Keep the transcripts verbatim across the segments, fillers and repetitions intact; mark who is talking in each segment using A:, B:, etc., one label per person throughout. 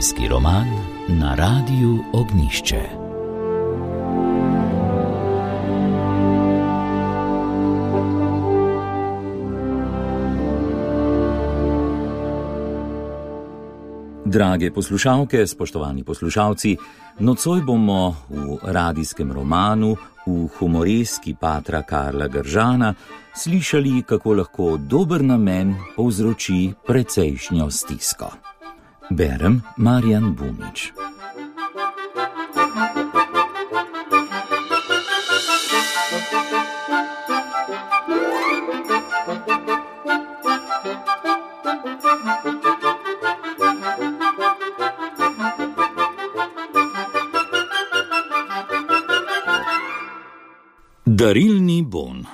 A: Radijski roman na Radiu Ognjišče. Drage poslušalke, spoštovani poslušalci, nocoj bomo v radijskem romanu, v humoreski patra Karla Gržana, slišali, kako lahko dober namen povzroči precejšnjo stisko. Berem Marjan Bumič. Darilni bon.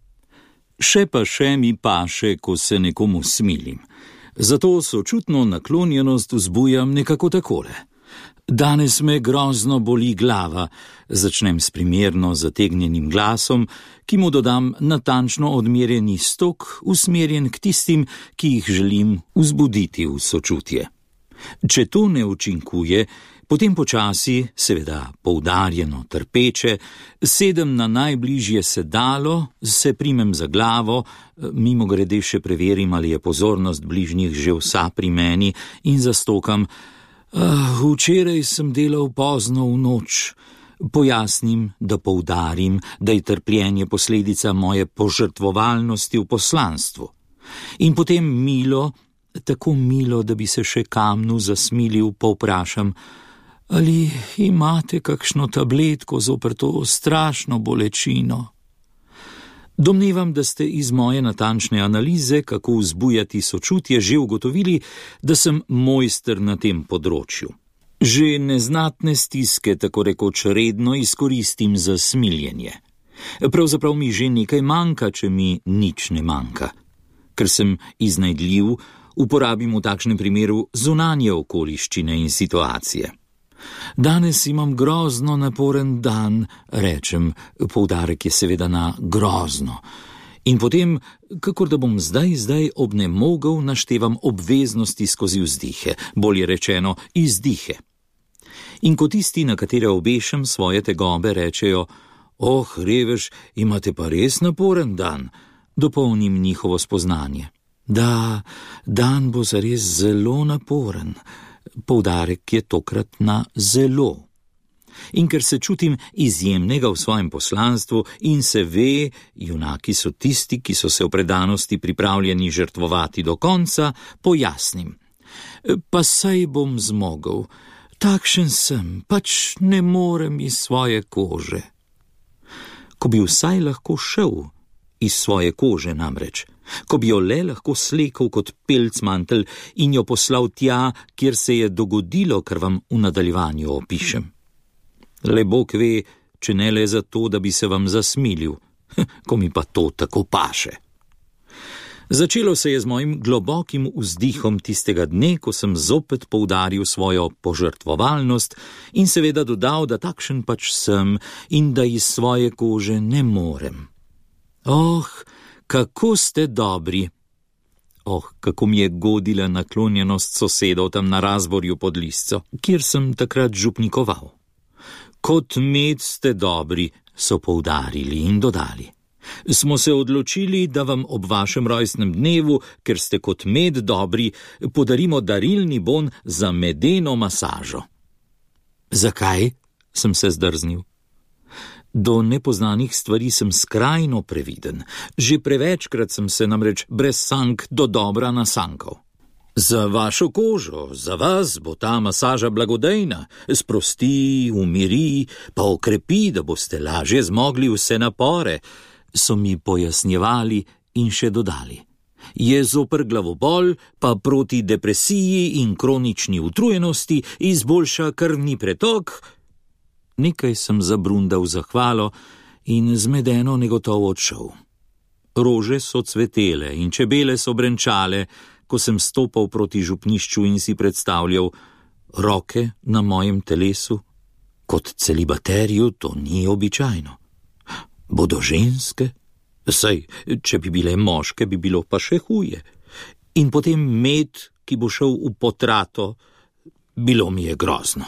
A: Še pa še mi paše, ko se nekomu smilim. Zato sočutno naklonjenost vzbujam nekako takole. Danes me grozno boli glava, začnem s primerno zategnjenim glasom, ki mu dodam natančno odmerjeni stok, usmerjen k tistim, ki jih želim vzbuditi v sočutje. Če to ne učinkuje, potem počasi, seveda poudarjeno trpeče, sedem na najbližje sedalo, se primem za glavo, mimogrede še preverim, ali je pozornost bližnjih že vsa pri meni, in zastokam: ah, včeraj sem delal pozno v noč. Pojasnim, da poudarim, da je trpljenje posledica moje požrtvovalnosti v poslanstvu. In potem milo, tako milo, da bi se še kamnu zasmilil, povprašam: ali imate kakšno tabletko zoper to strašno bolečino? Domnevam, da ste iz moje natančne analize, kako vzbujati sočutje, že ugotovili, da sem mojster na tem področju. Že neznatne stiske tako rekoč redno izkoristim za smiljenje. Pravzaprav mi že nekaj manjka, če mi nič ne manjka. Ker sem iznajdljiv, uporabim v takšnem primeru zunanje okoliščine in situacije. Danes imam grozno naporen dan, rečem, poudarek je seveda na grozno. In potem, kakor da bom zdaj, zdaj obnemogel, naštevam obveznosti skozi vzdihe, bolje rečeno izdihe. In ko tisti, na katere obešam svoje tegobe, rečejo: oh, revež, imate pa res naporen dan, dopolnim njihovo spoznanje. Da, dan bo zares zelo naporen. Poudarek je tokrat na zelo. In ker se čutim izjemnega v svojem poslanstvu in se ve, junaki so tisti, ki so se v predanosti pripravljeni žrtvovati do konca, pojasnim: pa saj bom zmogel, takšen sem, pač ne morem iz svoje kože. Ko bi vsaj lahko šel iz svoje kože namreč, ko bi jo le lahko slekel kot pelcmantel in jo poslal tja, kjer se je dogodilo, kar vam v nadaljevanju opišem. Le Bog ve, če ne le zato, da bi se vam zasmilil, ko mi pa to tako paše. Začelo se je z mojim globokim vzdihom tistega dne, ko sem zopet poudaril svojo požrtvovalnost in seveda dodal, da takšen pač sem in da iz svoje kože ne morem. Oh, kako ste dobri! Oh, kako mi je godila naklonjenost sosedov tam na razborju pod Lisco, kjer sem takrat župnikoval. Kot med ste dobri, so poudarili in dodali. Smo se odločili, da vam ob vašem rojstnem dnevu, ker ste kot med dobri, podarimo darilni bon za medeno masažo. Zakaj? Sem se zdrznil. Do nepoznanih stvari sem skrajno previden. Že prevečkrat sem se namreč brez sank do dobra nasankal. Za vašo kožo, za vas bo ta masaža blagodejna, sprosti, umiri, pa okrepi, da boste lažje zmogli vse napore, so mi pojasnjevali in še dodali. Je zoper glavobol, pa proti depresiji in kronični utrujenosti izboljša krvni pretok. Nekaj sem zabrundal zahvalo in zmedeno negotovo odšel. Rože so cvetele in čebele so brenčale, ko sem stopal proti župnišču in si predstavljal roke na mojem telesu. Kot celibaterju to ni običajno. Bodo ženske? Saj, če bi bile moške, bi bilo pa še huje. In potem med, ki bo šel v potrato, Bilo mi je grozno.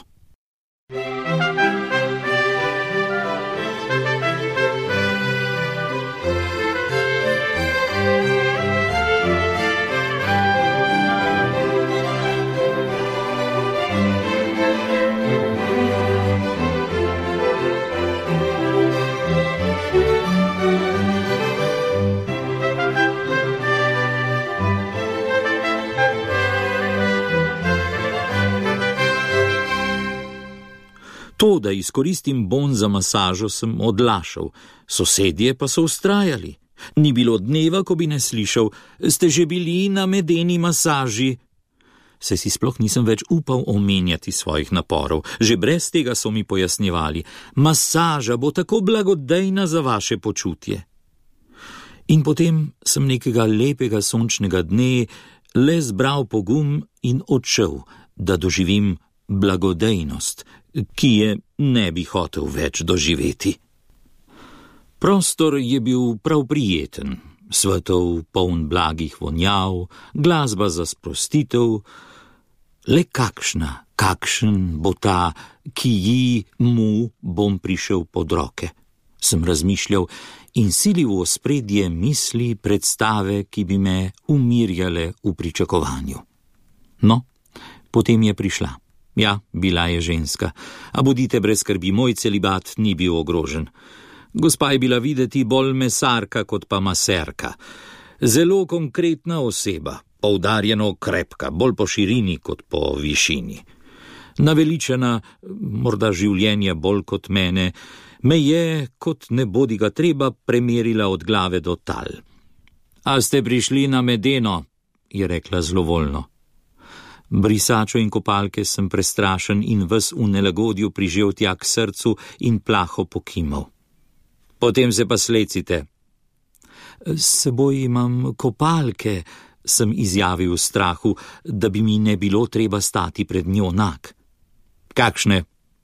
A: To, da izkoristim bon za masažo, sem odlašal, sosedje pa so vztrajali. Ni bilo dneva, ko bi ne slišal: ste že bili na medeni masaži? Se si sploh nisem več upal omenjati svojih naporov, že brez tega so mi pojasnjevali: masaža bo tako blagodejna za vaše počutje. In potem sem nekega lepega sončnega dne le zbral pogum in odšel, da doživim blagodejnost, ki je ne bi hotel več doživeti. Prostor je bil prav prijeten, svetov, poln blagih vonjav, glasba za sprostitev. Le kakšna, kakšen bo ta, ki ji mu bom prišel pod roke, sem razmišljal in silil v ospredje misli, predstave, ki bi me umirjale v pričakovanju. No, potem je prišla. Ja, bila je ženska, a bodite brez skrbi, moj celibat ni bil ogrožen. Gospa je bila videti bolj mesarka kot pa maserka. Zelo konkretna oseba, poudarjeno krepka, bolj po širini kot po višini. Naveličena, morda življenja bolj kot mene, me je, kot ne bodi ga treba, premerila od glave do tal. A ste prišli na medeno, je rekla zlovoljno. Brisačo in kopalke sem prestrašen in ves v nelagodju prižel tja k srcu in plaho pokimal. Potem se pa slecite. S seboj imam kopalke, sem izjavil v strahu, da bi mi ne bilo treba stati pred njo nag. Kakšne?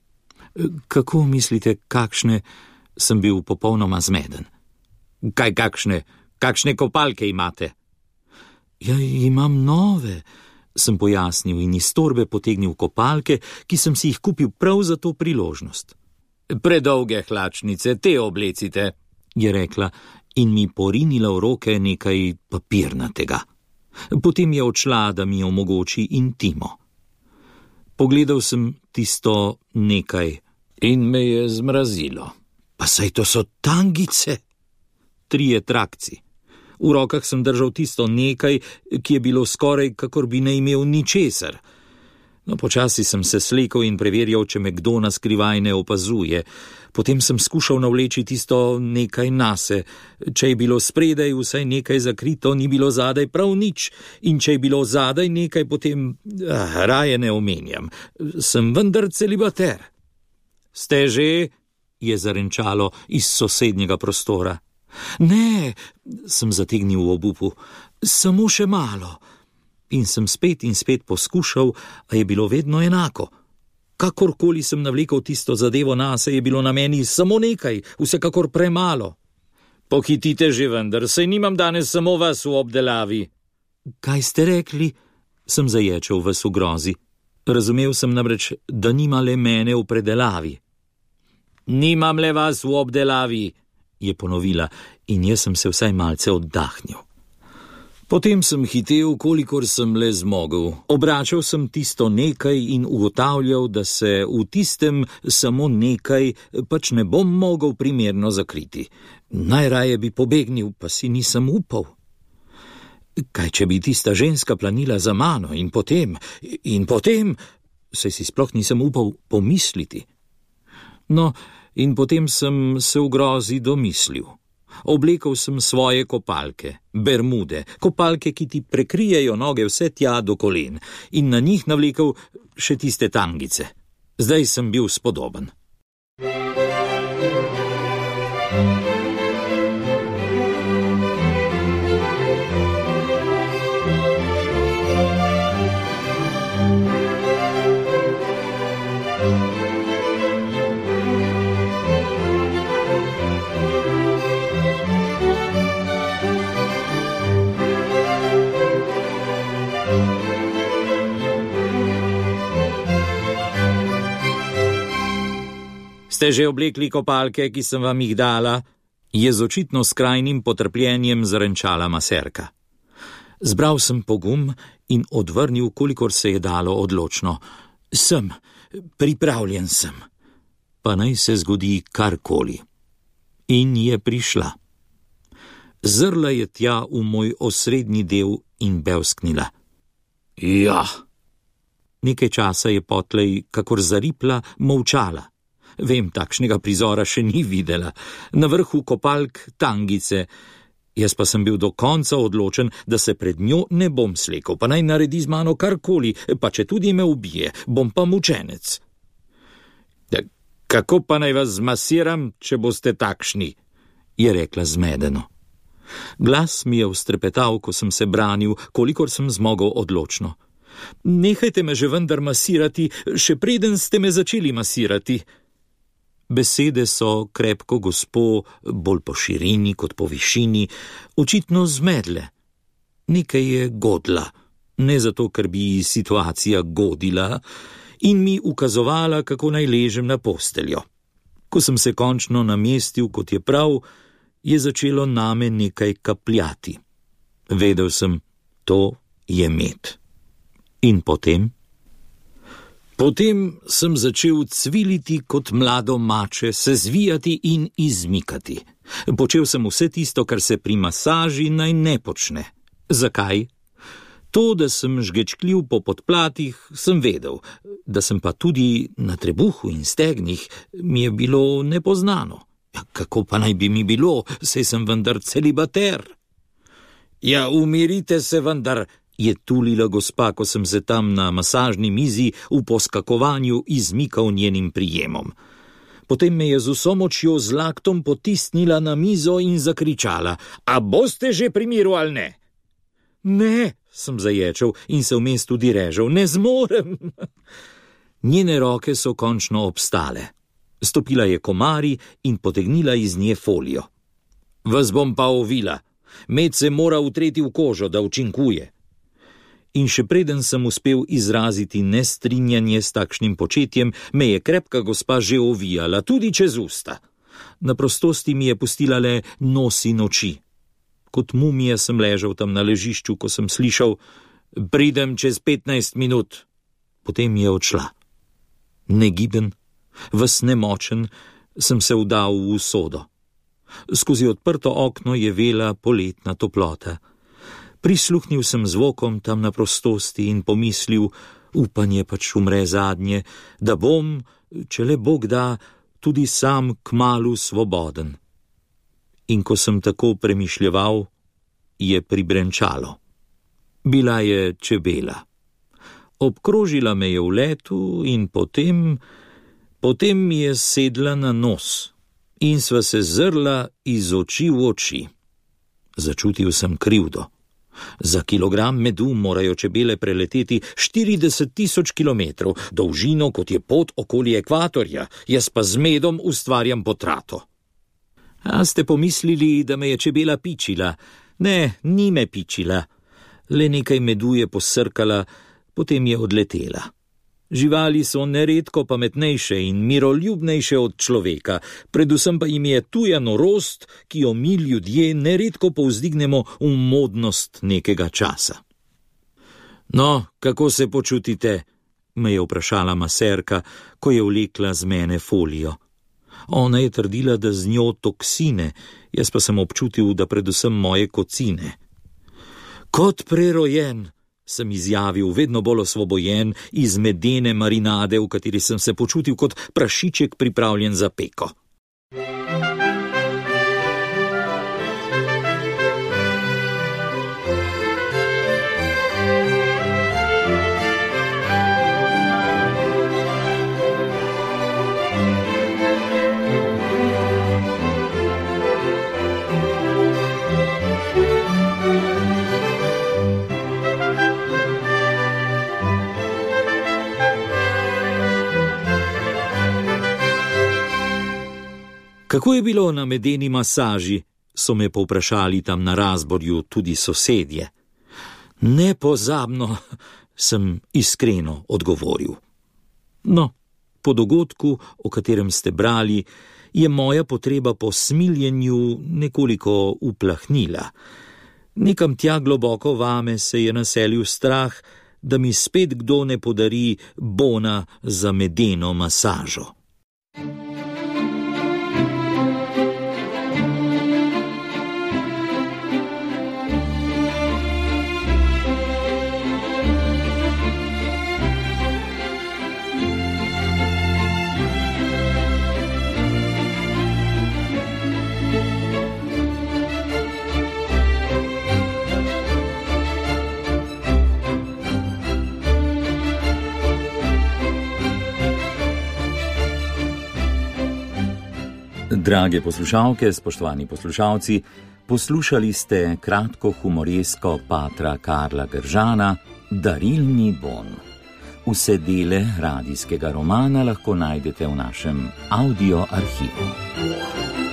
A: Kako mislite, kakšne? Sem bil popolnoma zmeden. Kaj kakšne? Kakšne kopalke imate? Ja, imam nove, sem pojasnil in iz torbe potegnil kopalke, ki sem si jih kupil prav za to priložnost. Predolge hlačnice, te oblecite, je rekla in mi porinila v roke nekaj papirnatega. Potem je odšla, da mi omogoči intimo. Pogledal sem tisto nekaj in me je zmrazilo. Pa saj to so tangice, trije trakci. V rokah sem držal tisto nekaj, ki je bilo skoraj, kakor bi ne imel ničesar. No, počasi sem se slekel in preverjal, če me kdo na skrivaj ne opazuje. Potem sem skušal navleči tisto nekaj nase. Če je bilo spredaj vsaj nekaj zakrito, ni bilo zadaj prav nič. In če je bilo zadaj nekaj, potem ah, raje ne omenjam. Sem vendar celibater. Ste že? Je zarenčalo iz sosednjega prostora. Ne, sem zategnil v obupu, samo še malo. In sem spet in spet poskušal, a je bilo vedno enako. Kakorkoli sem navlekel tisto zadevo nase, je bilo na meni samo nekaj, vsekakor premalo. Pohitite že vendar, saj nimam danes samo vas v obdelavi. Kaj ste rekli? Sem zaječal ves v grozi. Razumel sem namreč, da nima le mene v predelavi. Nimam le vas v obdelavi, je ponovila in jaz sem se vsaj malce oddahnil. Potem sem hitel, kolikor sem le zmogel. Obračal sem tisto nekaj in ugotavljal, da se v tistem samo nekaj pač ne bom mogel primerno zakriti. Najraje bi pobegnil, pa si nisem upal. Kaj, če bi tista ženska planila za mano in potem, in potem, se si sploh nisem upal pomisliti. No, in potem sem se v grozi domislil. Oblekel sem svoje kopalke, bermude, kopalke, ki ti prekrijejo noge vse tja do kolen, in na njih navlekel še tiste tangice. Zdaj sem bil spodoben. Ste že oblekli kopalke, ki sem vam jih dala? Je z očitno skrajnim potrpljenjem zarenčala maserka. Zbral sem pogum in odvrnil, kolikor se je dalo odločno. Sem, pripravljen sem. Pa naj se zgodi karkoli. In je prišla. Zrla je tja v moj osrednji del in bevsknila. Ja. Nekaj časa je potlej, kakor zaripla, molčala. Vem, takšnega prizora še ni videla. Na vrhu kopalk tangice. Jaz pa sem bil do konca odločen, da se pred njo ne bom slekel, pa naj naredi z mano karkoli, pa če tudi me ubije, bom pa mučenec. Kako pa naj vas zmasiram, če boste takšni, je rekla zmedeno. Glas mi je vstrepetal, ko sem se branil, kolikor sem zmogel odločno. Nehajte me že vendar masirati, še preden ste me začeli masirati. Besede so krepko gospo, bolj po širini kot po višini, očitno zmedle. Nekaj je godla, ne zato, ker bi situacija godila, in mi ukazovala, kako naj ležem na posteljo. Ko sem se končno namestil, kot je prav, je začelo name nekaj kapljati. Vedel sem, to je med. In potem? Potem sem začel cviliti kot mlado mače, se zvijati in izmikati. Počel sem vse tisto, kar se pri masaži naj ne počne. Zakaj? To, da sem žgečkljiv po podplatih, sem vedel, da sem pa tudi na trebuhu in stegnih, mi je bilo nepoznano. Ja, kako pa naj bi mi bilo, saj sem vendar celibater? Ja, umirite se vendar, je tulila gospa, ko sem se tam na masažni mizi v poskakovanju izmikal njenim prijemom. Potem me je z vso močjo z laktom potisnila na mizo in zakričala: A boste že pri miru ali ne? Ne, sem zaječal in se vmes tudi režal, ne zmorem. Njene roke so končno obstale. Stopila je komari in potegnila iz nje folijo. Vas bom pa ovila. Med se mora utreti v kožo, da učinkuje. In še preden sem uspel izraziti nestrinjanje s takšnim početjem, me je krepka gospa že ovijala, tudi čez usta. Na prostosti mi je pustila le nos in oči. Kot mumija sem ležal tam na ležišču, ko sem slišal: Pridem čez petnajst minut. Potem je odšla. Negiben, ves nemočen, sem se vdal v usodo. Skozi odprto okno je vela poletna toplota. Prisluhnil sem zvokom tam na prostosti in pomislil, upanje pač umre zadnje, da bom, če le Bog da, tudi sam kmalu svoboden. In ko sem tako premišljeval, je pribrenčalo. Bila je čebela. Obkrožila me je v letu in potem, potem mi je sedla na nos in sva se zrla iz oči v oči. Začutil sem krivdo. Za kilogram medu morajo čebele preleteti štirideset tisoč kilometrov, dolžino kot je pot okoli ekvatorja, jaz pa z medom ustvarjam potrato. A ste pomislili, da me je čebela pičila? Ne, ni me pičila. Le nekaj medu je posrkala, potem je odletela. Živali so neredko pametnejše in miroljubnejše od človeka, predvsem pa jim je tuja norost, ki jo mi ljudje neredko povzdignemo v modnost nekega časa. No, kako se počutite? Me je vprašala maserka, ko je vlekla z mene folijo. Ona je trdila, da z njo toksine, jaz pa sem občutil, da predvsem moje kocine. Kot prerojen, sem izjavil, vedno bolj osvobojen iz medene marinade, v kateri sem se počutil kot prašiček pripravljen za peko. Kako je bilo na medeni masaži, so me povprašali tam na razborju tudi sosedje. Nepozabno, sem iskreno odgovoril. No, Po dogodku, o katerem ste brali, je moja potreba po smiljenju nekoliko uplahnila. Nekam tja globoko vame se je naselil strah, da mi spet kdo ne podari bona za medeno masažo. Drage poslušalke, spoštovani poslušalci, poslušali ste kratko humoresko patra Karla Gržana Darilni bon. Vse dele radijskega romana lahko najdete v našem audio arhivu.